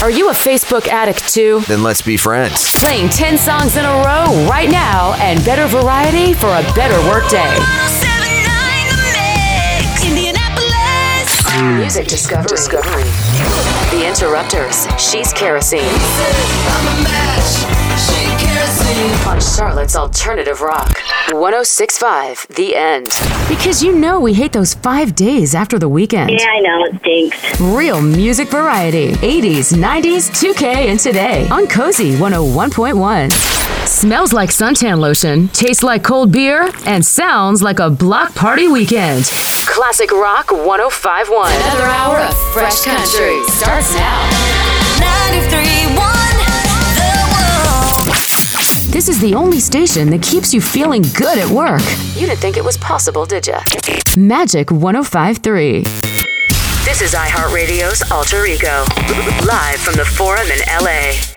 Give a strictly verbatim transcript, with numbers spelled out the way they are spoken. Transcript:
Are you a Facebook addict too? Then let's be friends. Playing ten songs in a row right now and better variety for a better workday. Music Discovery. Discovery. The Interrupters. She's Kerosene. On Charlotte's Alternative Rock. one oh six point five. The End. Because you know we hate those five days after the weekend. Yeah, I know. It stinks. Real music variety. eighties, nineties, two K, and today. On Cozy one oh one point one. Smells like suntan lotion, tastes like cold beer, and sounds like a block party weekend. Classic Rock one oh five point one. Another hour of fresh country starts now. ninety-three point one, The World. This is the only station that keeps you feeling good at work. You didn't think it was possible, did ya? Magic one oh five point three. This is iHeartRadio's Alter Ego. Live from the Forum in L A.